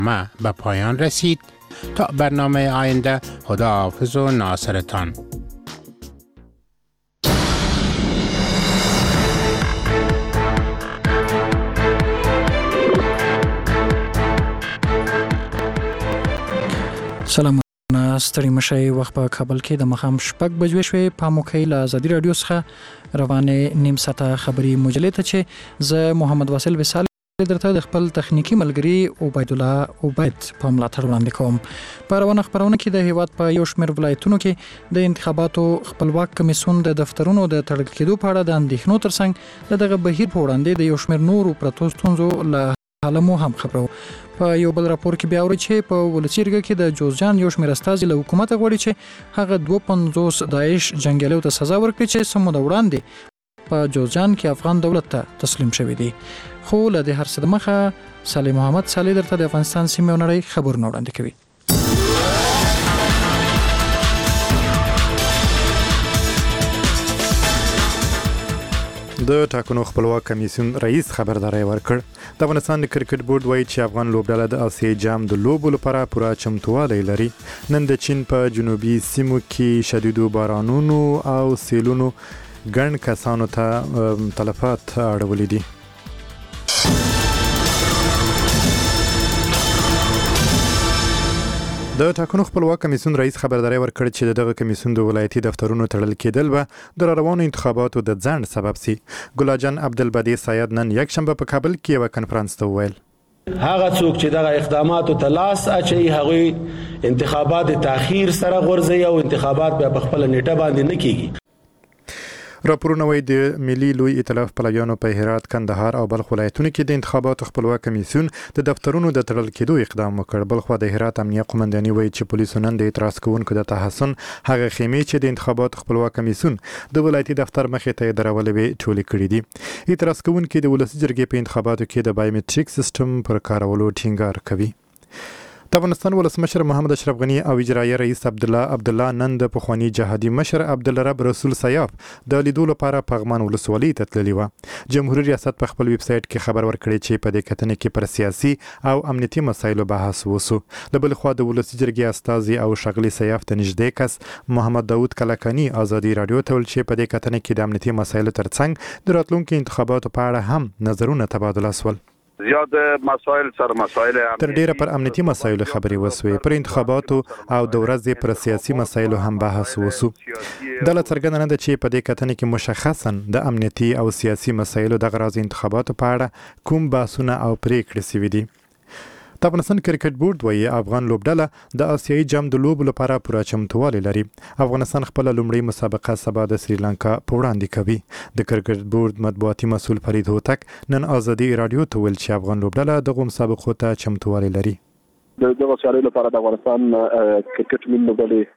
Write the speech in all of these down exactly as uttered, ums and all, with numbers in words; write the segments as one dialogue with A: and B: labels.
A: ما به پایان رسید. تا برنامه آینده، خداحافظ و ناصرتان.
B: سلام ستړي مشي. وخت په کابل کې د مخام شپږ بجې شوې. په موکې له آزادي رادیو څخه روانه نیم ساعته خبري مجلې ته چې زه محمد واصل وصال درته د خپل تخنیکی ملګری عبید الله عبید په ملاتړ وړاندې کوم. په روانه خبرونه کې د هیواد په یو شمېر ولایتونو کې د انتخاباتو خپلواک کمیسیون د دفترونو د تړل کېدو په اړه د اندېښنو ترڅنګ د دغه بهیر په وړاندې د یو شمېر نورو پرتو ستونزو له حاله مو هم خبرو. په یو بل راپور کې بیا اوري چې په ولسی جرګه کې د جوزجان یو شمېر استازي له حکومت غواړي چې هغه دوه پنځوس داعش جنگیالیو ته سزا ورکړي چې سمو د وړاندې په جوزجان کې افغان دولت ته تسلیم شوی دی. خو له دې هر څه د مخه صالح محمد صالح درته د افغانستان سیمې او نړۍ خبرونه وړاندې کوي.
C: د ټاکنو خپلواک کمیسیون رئیس خبرداري ورکړ. د افغانستان کرکټ بورډ وایي چې افغان لوبډله د آسیا جام د لوبو لپاره پوره چمتووالی لري. نن د چین په جنوبي سیمو کې شدیدو بارانونو او سیلونو ګڼ کسانو ته تلفات اړولي دي. د ټاکنو خپلواک کمیسیون رئیس خبرداري ورکړ چې دغه کمیسیون د ولایتي دفترونو تړل کېدل به د روانو انتخاباتو د ځنډ سبب سي. ګلاجان عبدالبدی سید نن یک شنبه په کابل کې یو کنفرانس ته وویل
D: هغه څوک چې دغه اقداماتو ته لاس اچي هغه انتخابات تاخير سره غورځي او انتخابات به په خپل نیټه باندې نه کیږي.
C: راپورونه وايي د ملي لوی ائتلاف پلویانو په هرات، کندهار او بلخ ولایتونو کې د انتخاباتو خپلواک کمیسیون د دفترونو د تړل کېدو اقدام وکړ. بلخو د هرات امنیه قومنداني وايي چې پولیسو نن د اعتراض کوونکو د تحسن هغه خیمې چې د انتخاباتو خپلواک کمیسیون د ولایتي دفتر مخې ته درولې وي ټولې کړې دي. اعتراض کوونکي د ولسی جرګې په انتخاباتو کې د بایومټریک سیستم پر کارولو ټینګار کوي. د افغانستان ولسمشر محمد اشرف غنی او اجرایي رئیس عبد الله عبد الله نن د پخوانی جهادي مشر عبد الرب رسول سیاف د لیدو لپاره پغمان ولسوالۍ ته تللی و. جمهوریت ریاست په خپل ویب سټ کې خبر ورکړی چې په دې کتنې کې پر سیاسي او امنیتي مسایلو بحث وسو. د بل خوا د ولسی جرګې استازي او شغلي سیاف ته نږدې کس محمد داوود کلکانی آزادي رادیو ته ویل چې په دې کتنې کې د امنیتي مسایلو ترڅنګ د راتلونکو انتخاباتو په اړه هم نظرونه تبادله شول.
E: زیات مسائل سره مسائل
C: تر ډیره پر امنیتي مسایلو خبرې وسوي. پر انتخاباتو او د ورځې پر سیاسي مسایلو هم بحث وسو. د لڅرګنه نه ده چې په دې کتنې کې مشخصا د امنیتي او سیاسي مسایلو د غراض انتخاباتو په اړه کوم بحثونه او پریکړې شوي دي. د افغانستان کرکټ بورډ وایي افغان لوبډله د آسیایي جام د لوبو لپاره پوره چمتووالی لري. افغانستان خپل لومړی مسابقه سبا د سریلانکا په وړاندې کوي. د کرکټ بورډ مطبوعاتي مسؤل فرید هوتک نن آزادي رادیو ته ویل چې افغان لوبډله دغه مسابقو ته چمتووالی لري.
F: د دغه سیالۍ لپاره د افغانستان کرکټ ملي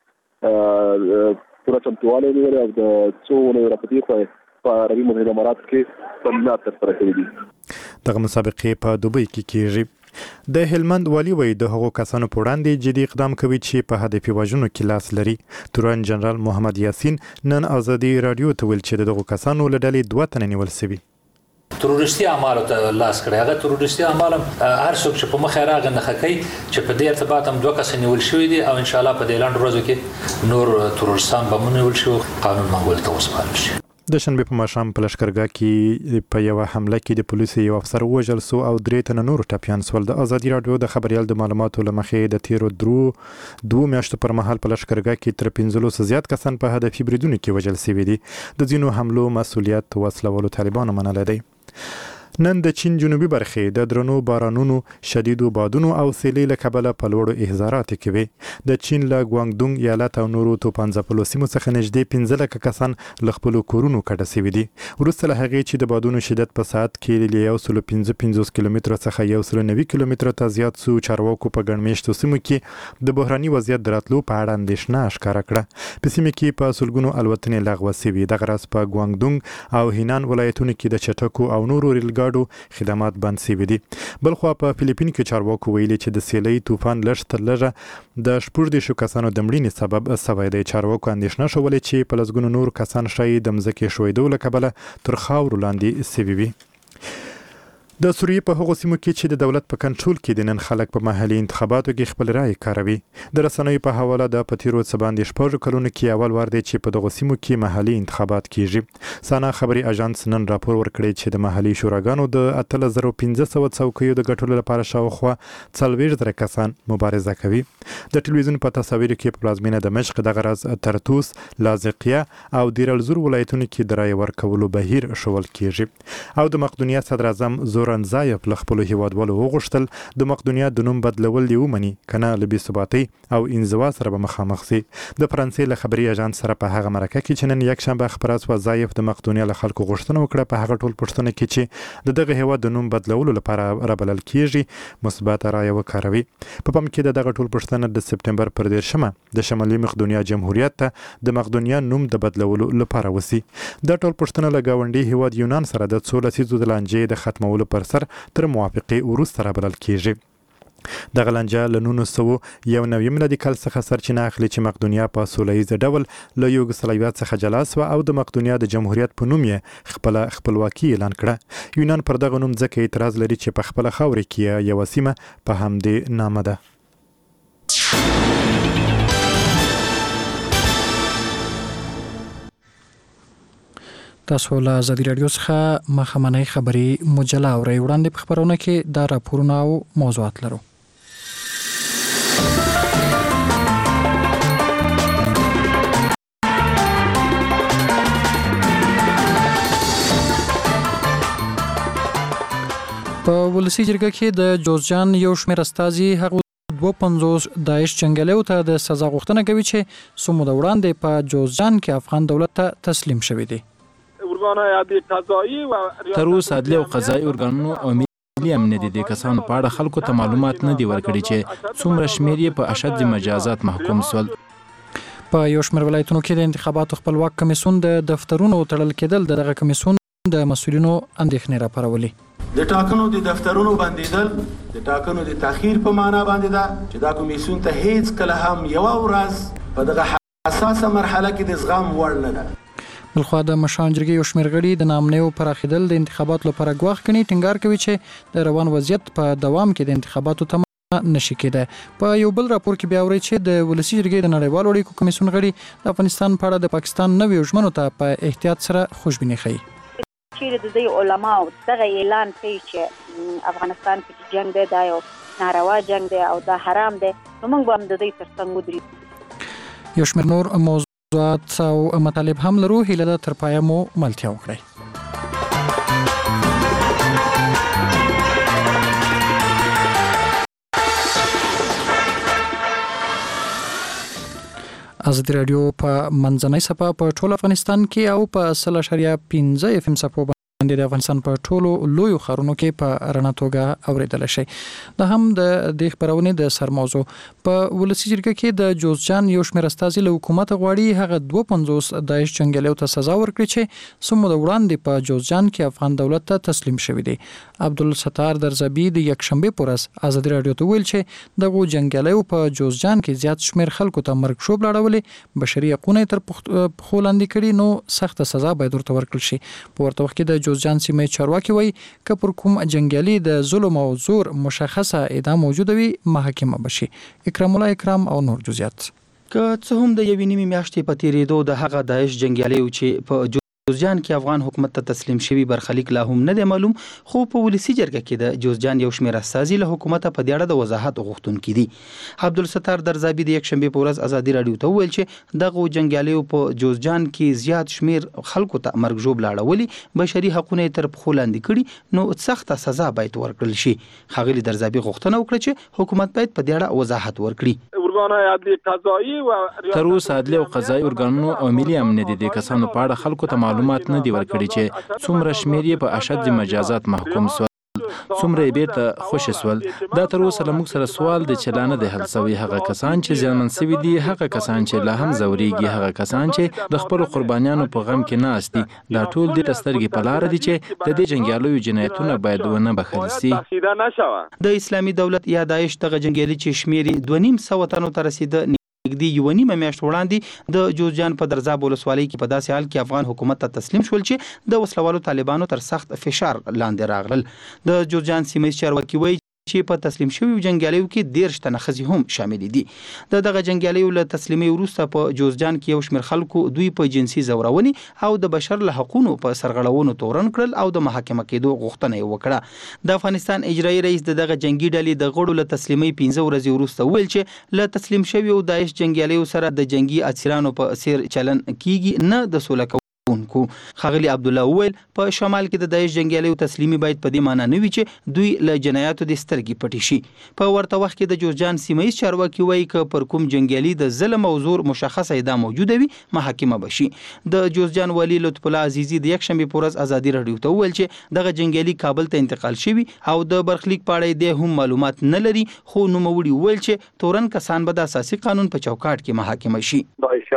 F: لوبډلې پوره چمتووالی لري او د څو ورځې راپدې په عربي متحده امارات کې تمرینات ترسره کړي دي.
C: دغه مسابقې په دوبۍ کې کیږي. د هلمند والی وایي د هغو کسانو په وړاندې جدي اقدام کوي چې په هدفي وژنو کې لاس لري. تورن جنرال محمد یاسین نن آزادي رادیو ته ویل چې دغه کسانو له ډلې دوه تنه نیول شوي.
G: تروریستي اعمالو ته لاس کړی. هغه تروریستي اعمال هر څوک چې په مخه راغی نه خکې چې په دې ارتباط هم دوه کس نیول شوي دي او ان شاء الله په دې لاندې ورځو کې نور تروریستان به مونږ شو قانون منګول ته وسپارل شي.
C: د شنبه په ماښام په لشکرګاه کې په یو حمله کې د پولیسو یو افسر وژل سو او درې تنه نور ټپیان سول. د آزادي رادیو د خبريال د معلوماتو لمخې د تیرو درو دوه میاشتو پر مهال په لشکرګاه کې تر پنځلس زیات کسان په هدفي بریدونو کې وژل شوي دي. د ځینو حملو مسؤلیت وسلوالو طالبانو منلی دی. نن د چین جنوبي برخې د درنو بارانونو، شدیدو بادونو او سیلۍ له کبله په لوړو احضارات کوي. د چین له ګوانګډونګ ایالت او نورو توپان ځپلو سیمو څخه نږدې پنځه لکه کسان له خپلو کورونو کډه شوي دي. وروسته له هغې چې د بادونو شدت په ساعت کې له یو سل پنځه پنځوس کیلومترو څخه یو سل نوي کیلومترو ته زیات سو، چارواکو په ګڼ میشتو سیمو کې د بحراني وضعیت د راتلو په اړه اندېښنه ښکاره کړه. په سیمه کې په سلګونو الوتنې لغوه شوي. دغه راز په ګوانګډونګ او هینان ولایتونو کې د چټکو او نورو ریل خدمات بند شوي دي. بلخوا په فلیپین کې چارواکو ویلي چې د سیلۍ طوفان لږ تر لږه د شپږ دېرشو کسانو د مړینې سبب شوی دی. چارواکو اندېښنه شولې چې په لسګونو نور کسان ښایي د مځکې ښویېدو له کبله تر خاورو لاندې شوي وي. د سوریې په هغو سیمو کې چې د دولت په کنټرول کې دي نن خلک په محلي انتخاباتو کې خپل رائے کاروي. د رسنیو په حواله د پتیرو څه باندې شپږ کلونو کې اول وار دی چې په دغو سیمو کې محلي انتخابات کیږي. سانا خبري اژانس نن راپور ورکړی چې د محلي شوراګانو د اتلس زره پنځه سوه څوکیو د ګټلو لپاره شاوخوا څلوېښت زره کسان مبارزه کوي. د ټلویزیون په تصاویرو کې په پلازمینه دمشق دغه راز ترتوس، لاذقیه او دیر الزور ولایتونو کې د رائے ورکولو بهیر شول کیږي. او د مقدونیه صدر اعظم زورنزایف له خپلو هیوادوالو وغوښتل د مقدونیه د نوم بدلول دی ومني کنه له بې ثباتۍ او انزوا سره به مخامخ شي. د فرانسې له خبري اژانس سره په هغه مرکه کې چې نن یکشنبه خبره شوه زایف د مقدونیه له خلکو غوښتنه وکړه په هغه ټول پوښتنه کې چې د دغه هیواد د نوم بدلولو لپاره رابلل کیږي مثبت رایه وکاروي. په پام کې د دغه ټول پوښتنه د سپتمبر پر دیرشمه د شمالي مقدونیه جمهوریت ته د مقدونیه نوم د بدلولو لپاره وسی. د ټول پوښتنه له ګاونډي هیواد یونان سره د څو لسیزو د لانجې د ختمولو پر سر تر موافقې وروسته رابلل کیږي. دغه لانجه له نولس سوه یو نوي میلادي کال څخه سرچینه اخلي چې مقدونیه په سوله ییز ډول له یوګسلاویا څخه جلا شوه او د مقدونیه د جمهوریت په نوم یې خپله خپلواکي اعلان کړه. یونان پر دغه نوم ځکه اعتراض لري چې په خپله خاوره کې یوه سیمه په همدې نامه ده.
B: تاسو له ازادي راډیو څخه مخامنۍ خبري مجله اورئ. وړاندې په خبرونه کې دا راپورونه او موضوعات لرو. په ولسی جرګه کې د جوزجان یو شمېر استازي هغه دوه پنځوس داعش جنګیالیو ته د سزا غوښتنه کوي چې څو موده وړاندې په جوزجان کې افغان دولت ته تسلیم شوی دی.
H: تر اوسه عدلي او قضایي ارګانونو او ملي امنیت د کسانو په اړه خلکو ته معلومات نه دي ورکړي چې څومره شمېر یې په اشد مجازات محکوم شول.
B: په یو شمېر ولایتونو کې د انتخاباتو خپلواک کمیسیون د دفترونو تړل کېدل د دغه کمیسیون د مسؤلینو اندېښنې راپارولې.
D: د ټاکنو د دفترونو بندیدل د ټاکنو د تاخير په معنا باندې ده چې دا کمیسیون ته هیڅ کله هم یو ورځ په دغه حساسه مرحله کې د زغم وړ نه ده.
B: بلخوا د مشران جرګې یو شمېر غړي د نامنیو پراخېدل د انتخاباتو لپاره ګواښ ګڼي. ټینګار کوي چې د روان وضعیت په دوام کې د انتخاباتو تمه نشي کېدای. په یو بل راپور کې بیا اورئ چې د ولسي جرګې د نړیوالو اړیکو کمیسیون غړي د افغانستان په اړه د پاکستان نویو ژمنو ته په احتیاط سره خوشبیني ښیي.
I: چیرې د دې علماو دغه اعلان کوي چې افغانستان کې جنگ دی، دا یو ناروا جنگ دی او دا حرام دی، نو موږ به هم د دې تر څنګ ودرېږو.
B: یو شمېر نور موضوع او مطالب هم لرو. هیله ده تر پایه مو ملتیا وکړئ. ازادي راډیو په منځنۍ صفحه په ټول افغانستان کې او په سل اشاریه پنځه اف ام صفحو باندې د افغانستان په ټولو لویو ښارونو کې په رڼا توګه اوریدل شي. دا هم د دې خبرونې د سر موضوع. په ولسی جرګه کې د جوزجان یو شمېر استازي له حکومت غواړي هغه دوه پنځوس داعش جنګیالیو ته سزا ورکړي چې څو موده وړاندې په جوزجان کې افغان دولت ته تسلیم شوی دی. عبدالستار درزبی د یکشنبه پر ورځ ازادي راډیو ته ویل چې دغه جنګیالیو په جوزجان کې زیات شمېر خلکو ته مرګ شوب لاړولې، بشري حقوقونه تر پښو لاندې کړي، نو سخت سزا باید ورته ورکړل شي. په ورته وخت کې د جوزجان سیمې چارواکي وایي که پر کوم جنګیالي د ظلم او زور مشخصه ادعا موجوده وي محاکمه بشي. اکرام الله اکرام او نور جزئیات.
J: که څه هم د یوې نیمې میاشتې په تیریدو د هغه داعش جنګیالیو چې په جوزجان کې افغان حکومت ته تسلیم شوی برخلیک لا هم نه دی معلوم، خو په ولسی جرګه کې د جوزجان یو شمېر استازي له حکومت په دې اړه د وضاحت غوښتونکي دي. عبدالستار درزابي د یکشنبه په ورځ ازادي راډیو ته وویل چې دغه جنګیالیو په جوزجان کې زیات شمېر خلکو ته مرګ ژوب لاړولي، بشري حقوقونه تر پښو لاندې کړي، نو سخته سزا باید ورکړل شي. ښاغلي درزابي غوښتنه وکړه چې حکومت باید په دې اړه وضاحت ورکړي.
H: تر اوسه عدلي او قضایي ارګانونو او ملي امنیت د کسانو په اړه خلکو ته معلومات نه دي ورکړي چې څومره شمېر یې په اشد مجازات محکوم شول، څومره یې بیرته خوشي شول. دا تر اوسه له موږ سره سوال دی چې لا نه دی حل شوی. هغه کسان چې زیانمن شوي دي، هغه کسان چې لا هم ځورېږي، هغه کسان چې د خپلو قربانیانو په غم کې ناست دي، دا ټول دې ته سترګې په لاره دي چې د دې جنګیالیو جنایتونه باید ونه بخښل شي.
J: د اسلامي دولت یا داعش دغه جنګیالي چې شمېر دوه نیم سوه تنو ته رسیده نږدې یوه نیمه میاشت وړاندې د جوزجان په درزاب ولسوالۍ کې په داسې حال کې افغان حکومت ته تسلیم شول چې د وسلوالو طالبانو تر سخت فشار لاندې راغلل. د جوزجان سیمه ییز چارواکي وایي چې په تسلیم شویو جنګیالیو کې دیرش تنه ښځې هم شاملې دي. د دغه جنګیالیو له تسلیمۍ وروسته په جوزجان کې یو شمېر خلکو دوی په جنسي ځورونې او د بشر له حقونو په سرغړونو تورن کړل او د محاکمه کېدو غوښتنه یې وکړه. د افغانستان اجرایي رئیس د دغه جنګي ډلې د غړو له تسلیمۍ پنځه ورځې وروسته وویل چې له تسلیم شویو داعش جنګیالیو سره د جنګي اسیرانو په څیر چلن کیږي، نه د سوله کوونکو. ښاغلي عبدالله وویل په شمال کې د داعش جنګیالیو تسلیمي باید په دې معنی نه وي چې دوی له جنایاتو د سترګې پټې شي. په ورته وخت کې د جوزجان سیمه ییز چارواکي وایي که پر کوم جنګیالي د ظلم او زور مشخصه ادعا موجوده وي محاکمه به شي. د جوزجان والي لطف الله عزیزي د یکشنبې په ورځ ازادي راډیو ته وویل چې دغه جنګیالي کابل ته انتقال شوي او د برخلیک په اړه یې هم معلومات نه لري، خو نوموړي وویل چې تورن کسان به د اساسي قانون په چوکاټ کې محاکمه شي.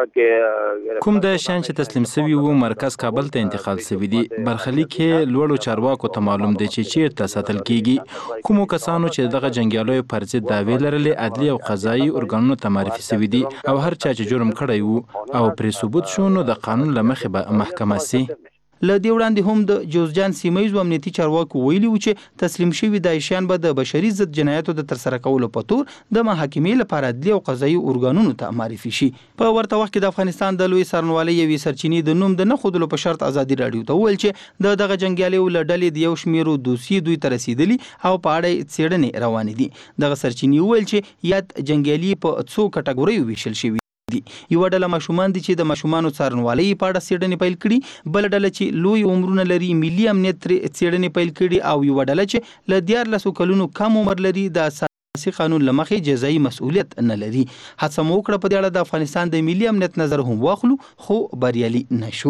H: کوم د شان چې تسلیم شوي وو مرکز کابل ته انتقال شوی دی. برخلیک کې لوړو چارواکو ته معلوم دی چې چیرته ساتل کیږي. کومو کسانو چې دغه جنګیالیو پر ضد دعوې لرلې عدلي او قضایي ارګانونو ته معرفي شوي دي او هر چا چې جرم کړی وو او پرې ثبوت شو نو د قانون له مخې به محکمه سي.
J: له دې وړاندې هم د جوزجان سیمه ییزو امنیتي چارواکو ویلي وو چې تسلیم شوي داعشیان به د بشري ضد جنایاتو د ترسره کولو په تور د محاکمې لپاره عدلي او قضایي ارګانونو ته معرفي شي. په ورته وخت کې د افغانستان د لوی څارنوالۍ یوې سرچینې د نوم د نه ښودلو په شرط ازادي راډیو ته وویل چې د دغه جنګیالیو له ډلې د یو شمېرو دوسیې دوی ته رسېدلي او په اړه یې څېړنې روانې دي. دغه سرچینې وویل چې یاد جنګیالي په څو کټګوریو ویشل شوي دي. یوه ډله ماشومان دي چې د ماشومانو څارنوالۍ په اړه څېړنې پیل کړي، بله ډله چې لوی عمرونه لري ملي امنیت ترې څېړنې پیل کړي او یوه ډله چې له دیارلسو کلونو کم عمر لري د اساسي قانون له مخې جزایي مسؤلیت نه لري. هڅه مو وکړه په دې اړه د افغانستان د ملي امنیت نظر هم واخلو، خو بریالي نشو.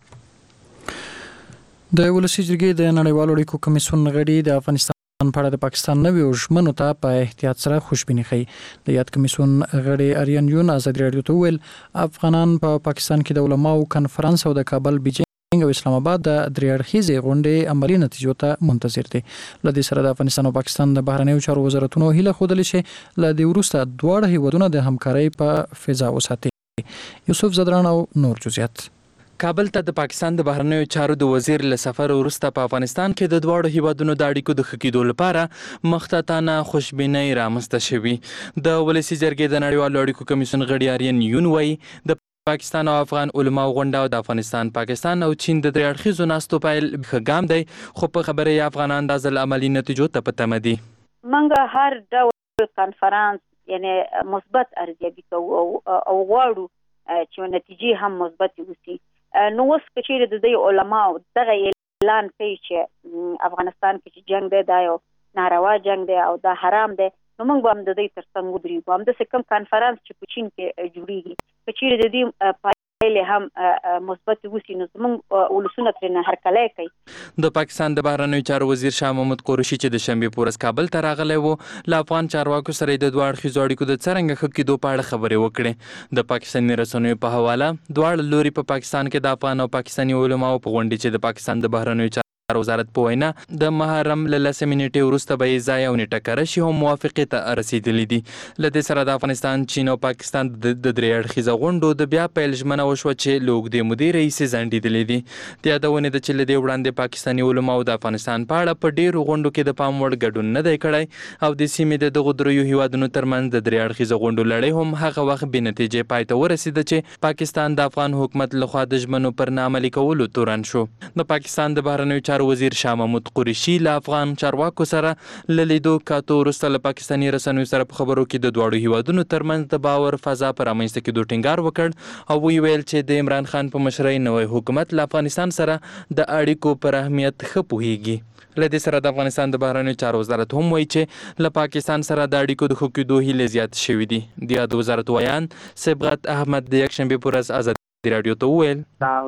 B: د ولسي جرګې د نړیوالو اړیکو کمیسیون غړي د افغانستان په اړه د پاکستان نویو ژمنو ته په احتیاط سره خوشبیني ښیي. د یاد کمیسیون غړي اریان یون ازادي راډیو ته وویل افغانان په پا پاکستان کې د علماو کنفرانس او د کابل بیجینګ او اسلام آباد د درې اړخیزې غونډې عملي نتیجو ته منتظر دي. له دې سره د افغانستان او پاکستان د بهرنیو چارو وزارتونو هیله ښودلې چې له دې وروسته دواړه هیوادونه د همکارۍ په فضا وساتي. یوسف زدران او نور جزئیات.
K: کابل ته د پاکستان د بهرنیو چارو د وزیر له سفر وروسته په افغانستان کې د دواړو هیوادونو د اړیکو د ښه کېدو لپاره مختصانه خوشبینۍ رامنځته شوي. د ولسي جرګې د نړیوالو اړیکو کمیسیون غړي اریان یون وایي د پاکستان او افغان علماو غونډه او د افغانستان پاکستان او چین د درې اړخیزو ناستو پیل ښه ګام دی، خو په خبره یې افغانان د ځل عملي نتیجو ته په تمه دي.
I: موږ هر ډول کنفرانس یعنی مثبت ارزیابي کوو او غواړو چې نتیجې هم مثبت وي. نو اوس که چیرې د دې علماو دغه اعلان کوي چې افغانستان کې چې جنګ دی دا یو ناروا جنګ دی او دا حرام دی، نو موږ به هم د دې تر څنګ ودرېږو. همداسې کوم کنفرانس چې په چین کې جوړېږي که چیرې د دې پایلې هم مثبت وسي نو زموږ ولسونه ترېنه هرکلی کوي.
K: د پاکستان د بهرنیو چارو وزیر شاه محمود قریشي چې د شنبې په ورځ کابل ته راغلی و له افغان چارواکو سره د دوه اړخیزو اړیکو د څرنګه ښه کېدو په اړه خبرې وکړې. د پاکستاني رسنیو په حواله دواړه لوري په پاکستان کې د افغان او پاکستاني علماو په غونډې چې د پاکستان د بهرنیو چارو وزارت په وینا د محرم له لسمې نیټې وروسته به یې ځای او نیټه کره شي هم موافقې ته رسېدلي دي. له دې سره د افغانستان، چین او پاکستان د درې اړخیزه غونډو د بیا پیل ژمنه وشوه چې له اوږدې مودې راهیسې ځنډېدلې دي. د یادونې ده چې له دې وړاندې پاکستاني علماو د افغانستان په اړه په ډېرو غونډو کې د پام وړ ګډون نه دی کړی او د سیمې د دغو دریو هیوادونو ترمنځ د درې اړخیزه غونډو لړۍ هم هغه وخت بې نتیجې پای ته ورسېده چې پاکستان د افغان حکومت لخوا د ژمنو پر نه عملي کولو تورن شو. د پاکستان د بهرنیو چارو وزیر شاه محمود قریشي له افغان چارواکو سره له لیدو کاتو وروسته له پاکستاني رسنیو سره په خبرو کې د دواړو هیوادونو ترمنځ د باور فضا په رامنځته کېدو ټینګار وکړ او ویې ویل چې د عمران خان په مشرۍ نوی حکومت له افغانستان سره د اړیکو پر اهمیت ښه پوهیږي. له دې سره د افغانستان د بهرنیو چارو وزارت هم وایي چې له پاکستان سره د اړیکو د ښه کېدو هیلې زیات شوي دي. د یاد وزارت ویان صبغت احمد د یکشنبې په ورځ ازادي راډیو ته وویل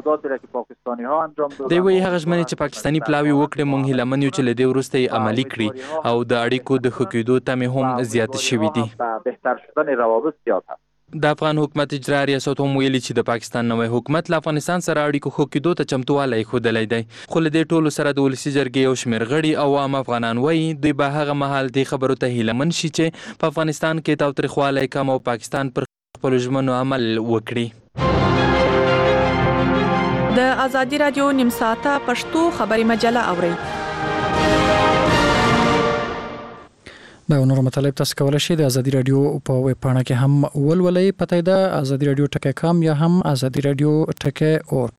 K: دی وایي هغه ژمنې چې پاکستاني پلاوي وکړې موږ هیله من یو چې له دې وروسته یې عملي کړي او د اړیکو د ښه کېدو تمې هم زیاتې شوي دي. د افغان حکومت اجرا ریاست هم ویلي چې د پاکستان نوی حکومت له افغانستان سره اړیکو ښه کېدو ته چمتووالی ښودلی دی، خو له دې ټولو سره د ولسي جرګې یو شمېر غړي او عام افغانان وایي دوی به هغه مهال دې خبرو ته هیله من شي چې په افغانستان کې تاوتریخوالی کم او پاکستان پر خپل ژمنو عمل وکړي.
L: د ازادي رادیو نیم ساعته پښتو خبري مجله اورئ.
B: دا نور مطالب تاسو کولای شئ د ازادي رادیو په ویب پاڼه کې هم ولولئ. پته ده ازادي رادیو ټکی کام یا هم ازادي رادیو ټکی اورګ.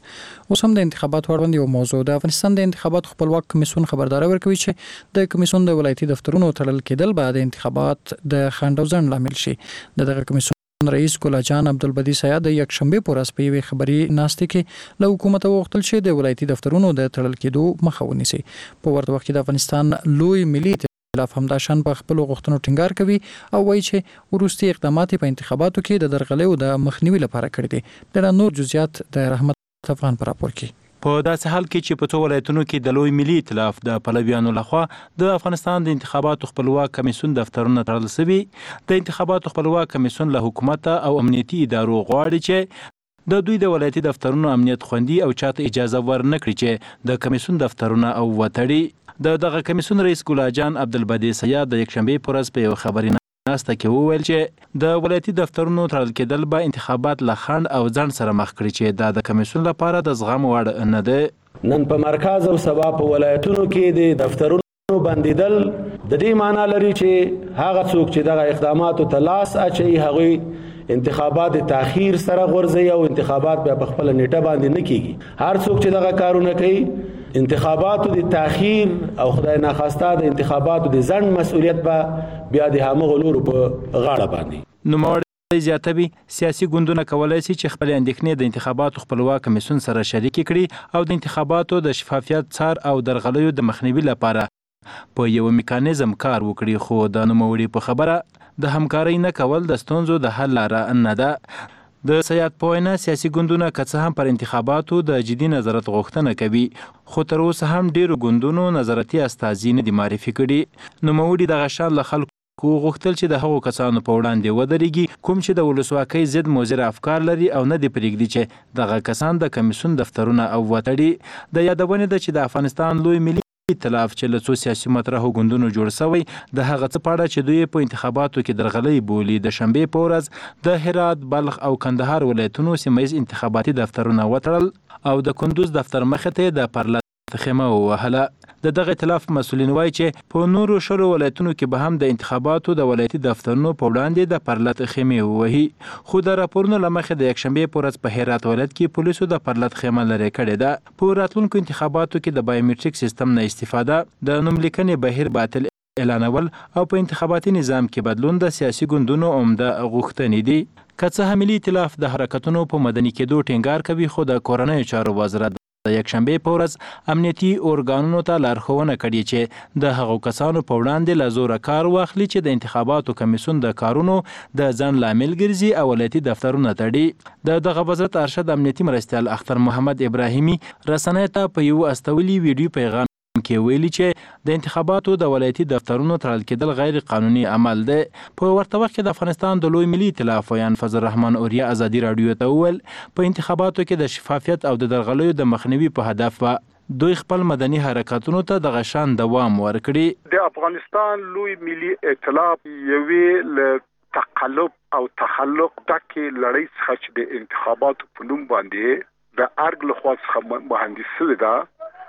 B: اوس هم د انتخاباتو اړوند یو موضوع د افغانستان د انتخاباتو خپلواک کمیسیون خبرداری ورکوي چې د کمیسیون د ولایتي دفترونو تړل کېدل به د انتخابات د خنډ او ځنډ لامل شي. د دغه کمیسیون رئیس ګل جان عبدالبدی سیا د یکشنبه په ورځ په یوې خبري ناستې کې له حکومت وغوښتل چې د ولایتي دفترونو د تړل کېدو مخه ونیسي. په ورته وخت کې د افغانستان لوی ملي ائتلاف همداشان په خپل غوښتنو ټینګار کوي او وایي چې وروستي اقدامات په انتخاباتو کې د درغلۍ او د مخنیوي لپاره کړي دي. د نور جزئیات د رحمت افغان پر راپور کې.
H: په داسې حال کې چې په څو ولایتونو کې د لوی ملي ائتلاف د پلویانو لخوا د افغانستان د انتخاباتو خپلواک کمیسیون دفترونه تړل شوي، د انتخاباتو خپلواک کمیسیون له حکومت او امنیتي ادارو غواړي چې د دوی د ولایتي دفترونو امنیت خوندي او چاته اجازه ورنکړي چې د کمیسیون دفترونه او وتړي. د دغه کمیسیون رئیس ګل جان عبدالبدی سیا د یکشنبه په ورځ په یو خبري ناسته کې وویل چې د ولایتي دفترونو تړل کېدل به انتخابات له خنډ او ځنډ سره مخ کړي چې دا د کمیسیون لپاره د زغم وړ نه ده.
D: نن په مرکز او سبا په ولایتونو کې د دفترونو بندیدل د دې معنی لري چې هغه څوک چې دغه اقداماتو ته لاس اچي هغوی انتخابات تاخير سره غورځي او انتخابات به په خپل نیټه باندې نه کیږي. هر څوک چې دغه کارونه کوي انتخاباتو د تاخير او خدای ناخواسته د انتخاباتو د ځنډ مسؤلیت به بیا د همغه لورو په غاړه باندې.
H: نوموړی زیاتوي سیاسي ګوندونه کولای شي چې خپل اندېښنې د انتخاباتو خپلواک کمیسیون سره شریک کړي او د انتخاباتو د شفافیت څار او درغلیو د مخنیوي لپاره په یو میکانیزم کار وکړي. خو د نوموړي په خبره د همکارۍ نه کول د ستونزو د حل لاره نه ده. د سیاست په وینا سیاسي ګوندونه که څه هم پر انتخاباتو د جدي نظارت غوښتنه کوي، خو تر اوسه هم ډیرو ګوندونو نظارتي استازي نه دي معرفي کړي. نوموړي دغه شان له خلکو غوښتل چې د هغو کسانو په وړاندې ودرېږي کوم چې د ولسواکۍ ضد مضر افکار لري او نه دي پرېږدي چې دغه کسان د کمیسیون دفترونه او وتړي. د یادونې ده چې د افغانستان لوی ملي ائتلاف چې له څو سیاسي مطرحو ګوندونو جوړ شوی د هغه څه په اړه چې دوی په انتخاباتو کې درغلۍ بولي د شنبې په ورځ د هرات، بلخ او کندهار ولایتونو سیمه ییز انتخاباتي دفترونه وتړل او د کندوز دفتر مخې ته د پرلط خیمه ووهله. د دغه ائتلاف مسؤلین وایي چې په نورو شلو ولایتونو کې به هم د انتخاباتو د ولایتي دفترونو په وړاندې د پرلط خیمې ووهي. خو د راپورونو له مخې د یکشنبې په ورځ په هرات ولایت کې پولیسو د پرلط خیمه لرې کړې ده. په راتلونکو انتخاباتو کې د بایومټریک سیستم نه استفاده، د نوملیکنې بهیر باطل اعلانول او په انتخاباتي نظام کې بدلون د سیاسي ګوندونو عمده غوښتنې دي. که څه هم ملي ائتلاف د حرکتونو په مدني کېدو ټینګار کوي، خو د کورنیو چارو وزارت د یکشنبې په ورځ امنیتي ارګانونو ته لارښوونه کړې چې د هغو کسانو په وړاندې له زوره کار واخلي چې د انتخاباتو کمیسیون د کارونو د ځنډ لامل ګرځي او ولایتي دفترونه تړي. د دغه وزارت ارشد امنیتي مرستیال اختر محمد ابراهیمي رسنیو ته په یو استولي ویډیو پیغام کې ویلي چې د انتخاباتو د ولایتي دفترونو تړل کېدل غیر قانوني عمل دی. په ورته وخت کې د افغانستان د لوی ملي ائتلاف ویان فضل الرحمن اوریا ازادي راډیو ته وویل په انتخاباتو کې د شفافیت او د درغلیو د مخنیوي په هدف به دوی خپل مدني حرکتونو ته د غشان دوام ورکړي.
E: د افغانستان لوی ملي ائتلاف یوې له تقلب او تخلق ډکې لړۍ څخه چې د انتخاباتو په نوم باندې د ارګ له خوا څخه مهندس شوې ده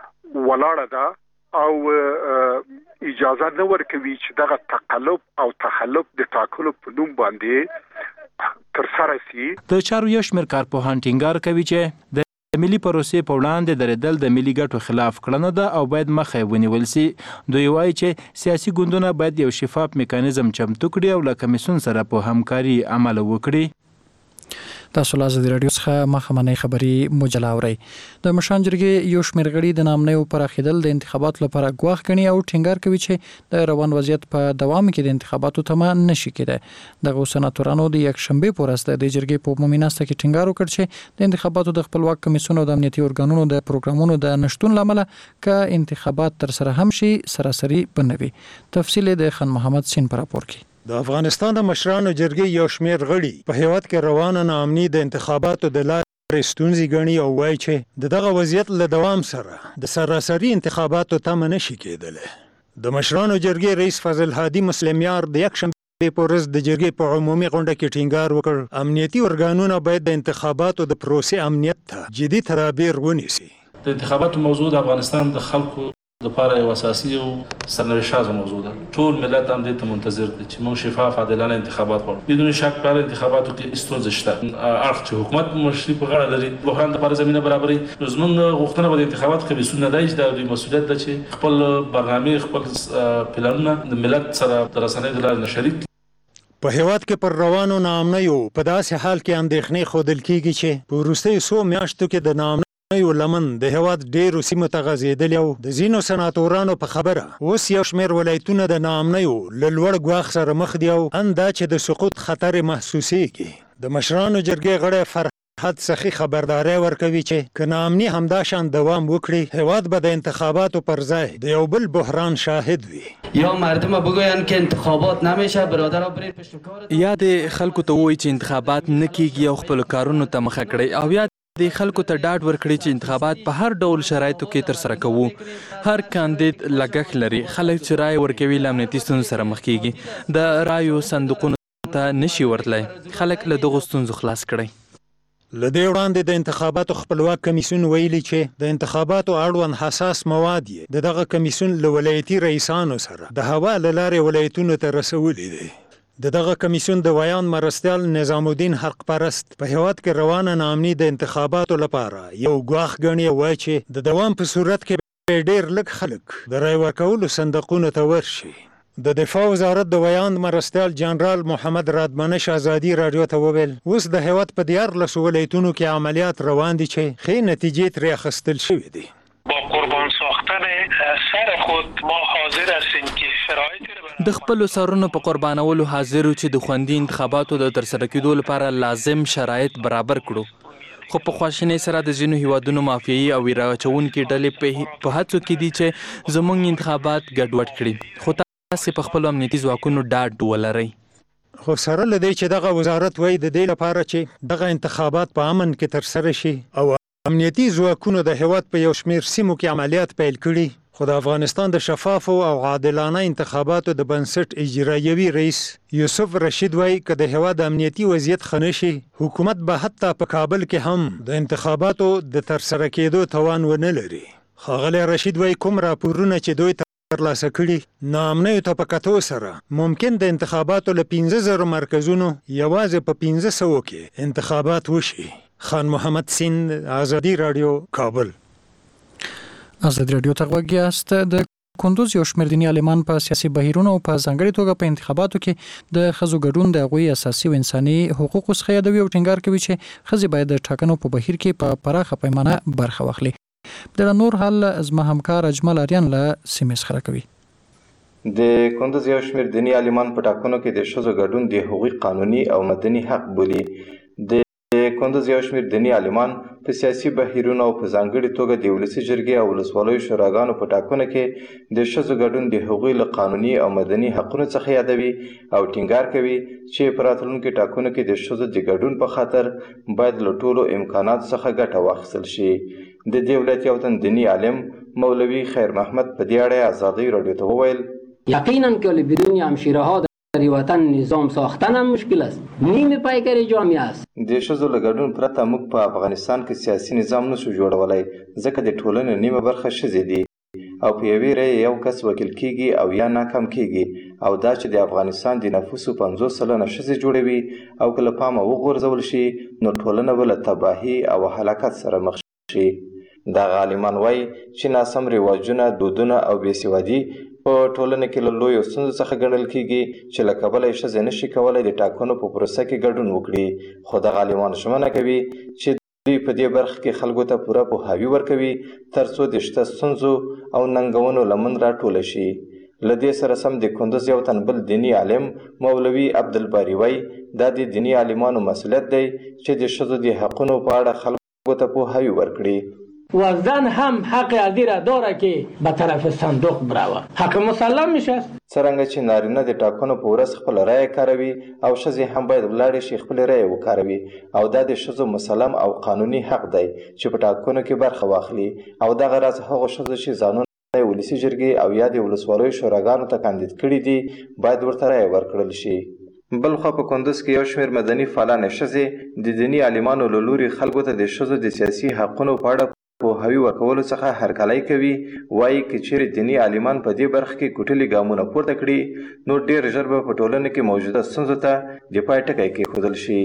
E: ولاړه ده او اجازه نه ورکوي چې دغه تقلب او تخلف د ټاکلو په نوم باندې ترسره شي.
H: د چارو یو شمېر کارپوهان ټینګار کوي چې د ملي پروسې په وړاندې درېدل د ملي ګټو خلاف کړنه ده او باید مخه ونیول شي. دوی وایي چې سیاسي ګوندونه باید یو شفاف میکانیزم چمتو کړي او له کمیسیون سره په همکاري عمل وکړي.
B: تاسو له ازادي راډیو څخه مخامنۍ خبري مجله اورئ. د مشران جرګې یو شمېر غړي د نامنیو پراخېدل د انتخاباتو لپاره ګواښ ګڼي او ټینګار کوي چې د روان وضعیت په دوام کې د انتخاباتو تمه نشي کېدای. دغه سناتورانو د یکشنبې په ورځ د جرګې په عمومي ناسته کې ټینګار وکړ چې د انتخاباتو د خپلواک کمیسیون او د امنیتي ارګانونو د پروګرامونو د نشټون لامل که انتخابات تر سره هم شي سراسري بنوي. تفصیل د خان محمد سین پر راپور کې.
M: د افغانستان د مشرانو جرګې یو شمېر غړي په هیواد کې روانه ناامني د انتخاباتو د لارې ستونزې ګڼي او وایي چې د دغه وضعیت له دوام سره د سراسري انتخاباتو تمه نشي کېدلی. د مشرانو جرګې رئیس فضل هادي مسلمیار د یکشنبې پورز د جرګې په عمومي غونډه کې ټینګار وکړ امنیتي ارګانونه باید د انتخاباتو د پروسې امنیت ته جدي تدابیر ونیسي.
N: د انتخاباتو موضوع د افغانستان د خلکو لپاره یو اساسي او سرنوشت موضوع ده. ټول ملت هم دې ته منتظر دي چې موږ شفاف عادلانه انتخابات وکړو. بدون شک په انتخاباتو کې ستونزې شته. اړخ چې حکومت مشري په غاړه لري بحران لپاره زمينه برابري. نو زموږ غوښتنه به د انتخابات کمیسیون نه دی چې د مسؤلیت ده چې خپل برنامه خپل پلانونه د ملت سره د رسنۍ د لارې شریک.
M: په هیواد کې پر روانو ناامنیو په داسې حال کې اندېښنې ښودل کیږي چې په وروستیو څو میاشتو کې د ناامنیو لمن د هیواد ډېرو سیمو ته غځېدلی او د ځینو سناتورانو په خبره اوس یو شمېر ولایتونه د ناامنیو له لوړ ګواښ سره مخ دي او ان دا چې د سقوط خطر محسوسیږي. د مشرانو جرګې غړی فرحت سخي خبرداری ورکوي چې که ناامني همدا شان دوام وکړي هیواد به د انتخاباتو پر ځای د یو بل بحران شاهد وي.
O: یا مردم بگوین که انتخابات نمیشه برادرها برید پشت کار.
K: یا د خلکو ته وایي چې انتخابات نه کیږي او خپل کارونو ته مخه کړي او یا د خلکو ته ډاډ ورکړي چې انتخابات په هر ډول شرایطو کې تر سره کوو. هر کاندید لګښت لري. خلک چې رای ورکوي له امنیتي ستونزو سره مخ کیږي. د رایو صندوقونو ته نشي ورتلی. خلک له دغو ستونزو خلاص کړي.
M: له دې وړاندې د انتخاباتو خپلواک کمیسیون ویلي چې د انتخاباتو اړوند حساس مواد یې د دغه کمیسیون له ولایتي رئیسانو سره د هوا له لارې ولایتونو ته رسولي دي. د دغه کمیسیون د ویان مرستیال نظام الدین حق پرست په هیواد کې روانه ناامني د انتخاباتو لپاره یو ګواښ ګڼي او وایي چې د دوام په صورت کې ډېر لږ خلک د رای ورکولو صندوقونو ته ورشي. د دفاع وزارت د ویاند مرستیال جنرال محمد رادمنش آزادي رادیو ته وویل اوس د هیواد په دیارلسو ولایتونو کې عملیات روان دي چې ښې نتیجې ترې اخیستل شوې دي.
P: با قربان ساختن سر خود ما حاضر هستیم که شرایط
K: د خپل سرونو په قربانولو حاضر چې د خوندي انتخاباتو د ترسره کېدو لپاره لازم شرایط برابر کړو. خو په خواشینۍ سره د ځینو هیوادونو مافیایي او ویره اچوونکې ډلې په هڅو کې دي چې زموږ انتخابات ګډوډ کړي. خو تاسې په خپلو امنیتي ځواکونو ډاډ ولرئ.
M: خو سره له دې چې دغه وزارت وایي د دې لپاره چې دغه انتخابات په امن کې ترسره شي او امنیتي ځواکونو د هیواد په یو شمېر سیمو کې عملیات پیل کړي، خو د افغانستان د شفافو او عادلانه انتخاباتو د بنسټ اجرایوي رئیس یوسف رشید وایي که د هیواد امنیتي وضعیت ښه نه شي حکومت به حتی په کابل کې هم د انتخاباتو د ترسره کېدو توان ونه لري. ښاغلی رشید وایي کوم راپورونه چې دوی ترلاسه کړي ناامنیو ته په کتو سره ممکن د انتخاباتو له پنځه زرو مرکزونو یوازې په پنځه سوو کې انتخابات وشي. خان محمد سیند، آزادي رادیو، کابل.
B: آزادي رادیو ته غوږ یاست. د کندوز یو شمېر دیني عالمان په سیاسي بهیرونو او په ځانګړې توګه په انتخاباتو کې د ښځو ګډون د هغوی اساسي او انساني حقوقو څخه یادوي او ټینګار کوي چې ښځې باید د ټاکنو په بهیر کې په پراخه پیمانه برخه واخلي. د نور حال زما همکار اجمل اریان له سیمې څخه راکوي.
Q: د کندوز یو شمېر دیني عالمان په ټاکنو کې د ښځو ګډون د هغوی قانوني او مدني حق بولي. د کندوز یو شمېر دیني عالمان په سیاسي بهیرونو او په ځانګړې توګه د ولسي جرګې او ولسوالیو شوراګانو په ټاکنو کې د ښځو ګډون د هغوی له قانوني او مدني حقونو څخه یادوي او ټینګار کوي چې په راتلونکو ټاکنو کې د ښځو د ګډون په خاطر باید له ټولو امکاناتو څخه ګټه واخیستل شي. د دې ولایت یو تن دیني عالم مولوی خیر محمد په دې اړه آزادي رادیو ته وویل
R: یقینا که بدون همشیره ها در وطن نظام ساختن هم مشکل است. نیمه پیکر جامعه است.
Q: د ښځو له ګډون پرته موږ په افغانستان کې سیاسي نظام نشو جوړولی ځکه د ټولنې نیمه برخه ښځې دي او په یوې رایې یو کس وکیل کیږي او یا ناکام کیږي او دا چې د افغانستان د نفوسو پنځوس سلنه ښځې جوړوي او که له پامه وغورځول شي نو ټولنه به له تباهي او هلاکت سره مخ شي. دغه عالمان وایي چې ناسم رواجونه، دودونه او بېسوادي په ټولنه کې له لویو ستونزو څخه ګڼل کیږي چې له کبله یې ښځې نشي کولی د ټاکنو په پروسه کې ګډون وکړي. خو دغه عالمان ژمنه کوي چې دوی په دې برخه کې خلکو ته پوره پوهاوي ورکوي تر څو د شته ستونزو او ننګونو لمن راټوله شي. له دې سره سم د کندوز یو تن بل دیني عالم مولوي عبدالباري وایي دا د دیني عالمانو مسؤلیت دی چې د ښځو د حقونو په اړه خلکو ته پوهاوی ورکړي.
R: و زن هم حق ازی را داره که به طرف صندوق بروه. حق مسلم میشه.
Q: څرنګه چې نارینه د ټاکنو په ورځ خپل رایه کاروي او ښځې هم باید ولاړې شي خپل رایه وکاروي او دا د ښځو مسلم او قانوني حق دی چې په ټاکنو کې برخه واخلي او دغه راز هغو ښځو چې ځانونه ولسي جرګې او یا د ولسوالیو شوراګانو ته کاندید کړي دي باید ورته رایه ورکړل شي. بلخوا په کندوز کې یو شمېر مدني فعالانې ښځې د دیني عالمانو له لوري خلکو ته د ښځو د سیاسي حقونو په اړه پوهاوي ورکولو څخه هرکلی کوي. وایي که چیرې دیني عالمان په دې برخه کې کوټلي ګامونه پورته کړي نو ډېر ژر به په ټولنه کې موجوده ستونزو ته د پای ټکی کېښودل شي.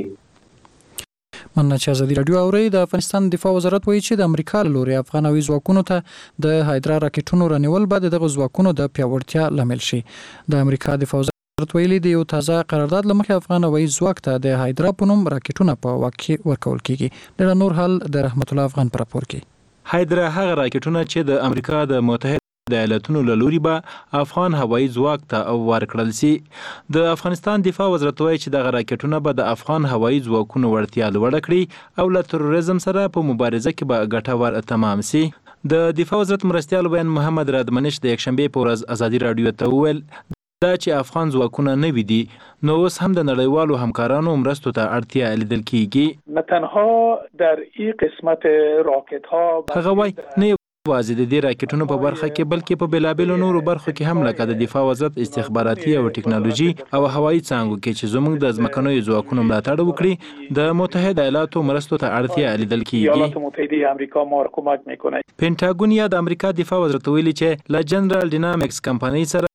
B: مننه چې ازادي راډیو اورئ. د افغانستان دفاع وزارت وایي چې د امریکا له لوري افغان هوایي ځواکونو ته د هایدرا راکټونو رانیول به د دغه ځواکونو د پیاوړتیا لامل شي. د امریکا دفاع وزارت ویلي د یو تازه قرارداد له مخې افغان هوایي ځواک ته د هایدرا په نوم راکټونه په واقع ورکول کیږي. ډېر نور حال د رحمت الله افغان پر راپور کې.
H: هایدرا هغه راکټونه چې د امریکا د متحده ایالاتونو له لوري به افغان هوایي ځواک ته ورکړل شي. د افغانستان دفاع وزارت وایي چې دغه راکټونه به د افغان هوایي ځواکونو وړتیا لوړه کړي او له تروریزم سره په مبارزه کې به ګټور تمام شي. د دفاع وزارت مرستیال بیان محمد رادمنش د یکشنبه په ورځ ازادي راډیو ته وویل دا چې افغان ځواکونه نوي دي نو اوس هم د نړیوالو همکارانو مرستو ته اړتیا لیدل کیږي.
P: نه تنها در این قسمت راکت ها
H: هغه وایي نه یوازې د دې راکټونو په برخه کې بلکې په بېلابېلو نورو برخو کې هم لکه د دفاع وزارت استخباراتي او ټکنالوژي او هوایي څانګو کې چې زموږ د ځمکنیو ځواکونو ملاتړ وکړي د متحده ایالاتو مرستو ته اړتیا لیدل کیږي.
P: ایالات متحده آمریکا ما را کمک میکنه.
H: پینټاګون یا د امریکا دفاع وزارت ویلي چې له جنرال ډینامیکس کمپنۍ سره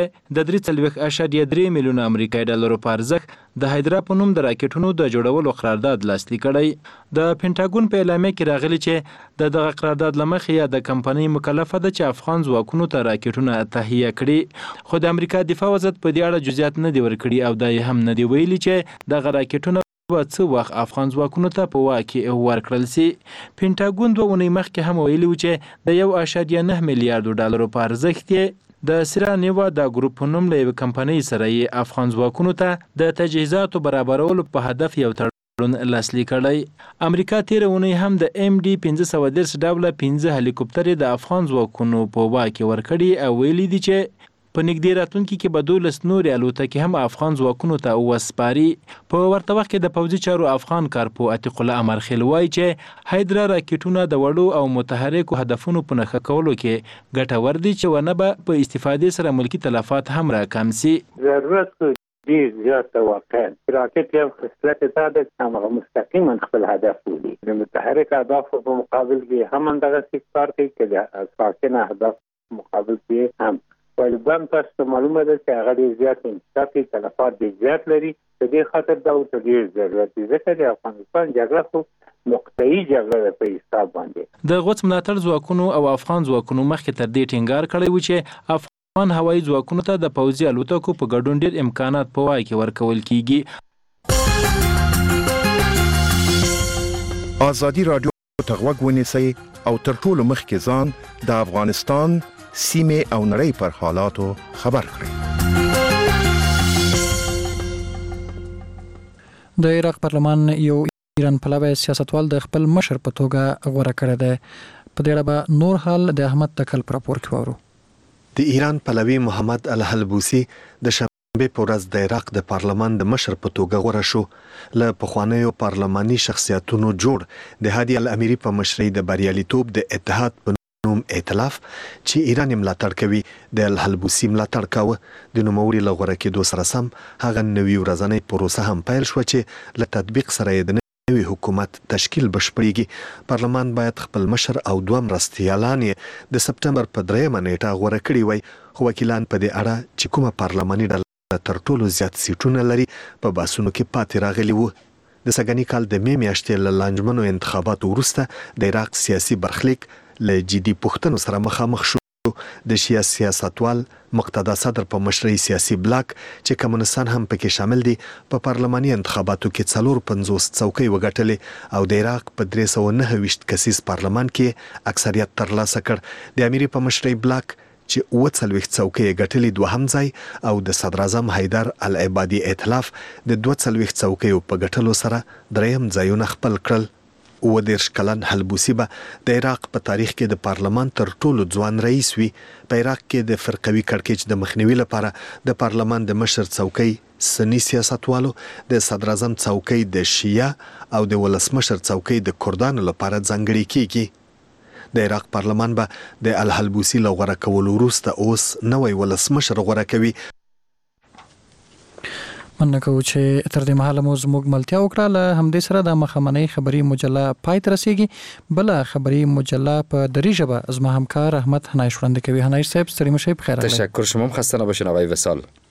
H: د درې څلوېښت اعشاریه درې میلیونه امریکایي ډالرو په ارزښت د هایدرا په نوم د راکټونو د جوړولو قرارداد لاسلیک کړی. د پینټاګون په اعلامیه کې راغلی چې د دغه قرارداد له مخې یا د کمپنۍ مکلفه ده چې افغان ځواکونو ته راکټونه تهیه کړي. خو د امریکا دفاع وزارت په دې اړه جزئیات نه دي ورکړي او دا یې هم نه دي ویلي چې دغه راکټونه به څه وخت افغان ځواکونو ته په واک کې ورکړل شي. پینټاګون دوه اونۍ مخکې هم ویلي و چې د یو اعشاریه نه میلیارډو ډالرو په ارزښت یې د سیرا نیوا د ګروپ په نوم له یوې کمپنۍ سره یې افغان ځواکونو ته د تجهیزاتو برابرولو په هدف یو تړون لاسلیک کړی. امریکا تېره اونۍ هم د ام ډي پنځه سوه دېرش ډوله پنځه هلیکوپټرې د افغان ځواکونو په واک کې ورکړي او ویلي دي چې په نږدې راتلونکي کې به دولس نورې الوتکې هم افغان ځواکونو ته وسپاري. په ورته وخت کې د پوځي چارو افغان کارپو عتیق الله امرخیل وایي چې هایدرا راکټونه د وړو او متحرکو هدفونو په نښه کولو کې ګټور دي چې ونه به په استفادې سره ملکي تلفات هم راکم شي.
S: ضرورت ډېر زیات واقعا راکټ یو خصلت دا ده چې هغه مستقیما خپل هدف ولري. د متحرک اهدافو په مقابل کې هم همدغسې کار کوي که د ساکنه اهداف مقابل کې هم ولی بم تاسو ته معلومه ده چې هغه ډېر زیات انتشار کوي، تلفات ډېر زیات لري. په دې خاطر دا ورته ډېر ضرورت دی ځکه د افغانستان جګړه خو مقطعي جګړه ده په حساب باندې.
H: د غوڅ ملاتړ ځواکونو او افغان ځواکونو مخکې تر دې ټینګار کړی و چې افغان هوایي ځواکونو ته د پوځي الوتکو په ګډون ډېر امکانات په واک کې ورکول کیږي.
T: ازادي راډیو ته غوږ ونیسئ او تر ټولو مخکې ځان د افغانستان سیمې او نړۍ پر حالاتو خبر کړئ.
B: د عراق پارلمان یو ایران پلوی سیاستوال د خپل مشر په توګه غوره کړی دی. په دې اړه به نور حال د احمد تکل پر راپور کې واورو.
U: د ایران پلوی محمد الحلبوسی د شنبه په ورځ د عراق د پارلمان د مشر په توګه غوره شو. له پخوانیو پارلماني شخصیتونو جوړ د هادي الاميري په مشرۍ د بریالیتوب د اتحاد په نوم ائتلاف چې ایران ملاتړ کوي د الحلبوسی ملاتړ کاوه. د نوموړي له غوره کېدو سره سم هغه نوي ورځنۍ پروسه هم پیل شوه چې له تطبیق سره یې د نوي حکومت تشکیل بشپړیږي. پارلمان باید خپل مشر او دوه مرستیالان یې د سپټمبر په دریمه نیټه غوره کړي وای، خو وکیلان په دې اړه چې کومه پارلماني ډله تر ټولو زیات سیټونه لري په باسونو کې پاتې راغلي وو. د سږني کال د مې میاشتې له لانجمنو انتخاباتو وروسته د عراق سیاسي برخلیک له جدي پوښتنو سره مخامخ شو. د شیا سیاستوال مقتدا صدر په مشرۍ سیاسي بلاک چې کمونستان هم پکې شامل دي په پارلماني انتخاباتو کې څلور پنځوس څوکۍ وګټلې او د عراق په درې سوه نهه ویشت کسیز پارلمان کې اکثریت ترلاسه کړ. د اميري په مشرۍ بلاک چې اوه څلوېښت څوکۍ ګټلې دوهم ځای او د صدر اعظم حیدر العبادي ائتلاف د دوه څلوېښت څوکیو په ګټلو سره دریم ځایونه خپل کړل. اووه دېرش کلن حلبوسی به د عراق په تاریخ کې د پارلمان تر ټولو ځوان رئیس وي. په عراق کې د فرقوي کړکېچ د مخنیوي لپاره د پارلمان د مشر څوکۍ سنی سیاستوالو، د صدر اعظم څوکۍ د شیعه او د ولسمشر څوکۍ د کردانو لپاره ځانګړې کیږي. د عراق پارلمان به د الحلبوسي له غوره کولو وروسته اوس نوی ولسمشر غوره کوي.
B: مننه کوو چې تر دې مهاله مو زموږ ملتیا وکړه. له همدې سره د مخامنۍ خبري مجله پای ته رسیږي. بله خبري مجله په دری ژبه زما همکار احمد حنایش وړاندې کوي. حنایش صاحب ستړي مشئ، بخیر.
A: تشکر شما، خسته نباشین آقای وصال.